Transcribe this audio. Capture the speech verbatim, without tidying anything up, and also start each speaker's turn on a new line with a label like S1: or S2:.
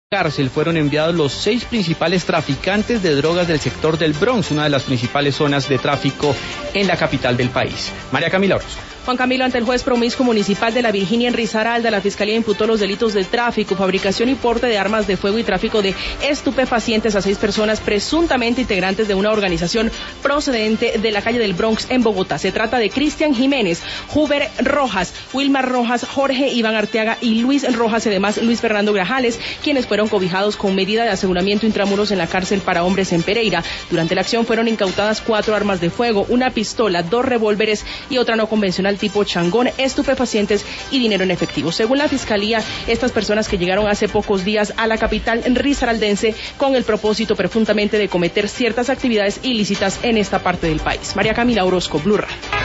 S1: Cárcel fueron enviados los seis principales traficantes de drogas del sector del Bronx, una de las principales zonas de tráfico en la capital del país. María Camila Orozco.
S2: Juan Camilo, ante el juez promiscuo municipal de la Virginia en Risaralda, la Fiscalía imputó los delitos de tráfico, fabricación y porte de armas de fuego y tráfico de estupefacientes a seis personas presuntamente integrantes de una organización procedente de la calle del Bronx en Bogotá. Se trata de Cristian Jiménez, Huber Rojas, Wilmar Rojas, Jorge Iván Arteaga y Luis Rojas, y además Luis Fernando Grajales, quienes fueron cobijados con medida de aseguramiento intramuros en la cárcel para hombres en Pereira. Durante la acción fueron incautadas cuatro armas de fuego, una pistola, dos revólveres y otra no convencional tipo changón, estupefacientes y dinero en efectivo. Según la Fiscalía, estas personas que llegaron hace pocos días a la capital risaraldense con el propósito presuntamente de cometer ciertas actividades ilícitas en esta parte del país. María Camila Orozco, Blue Radio.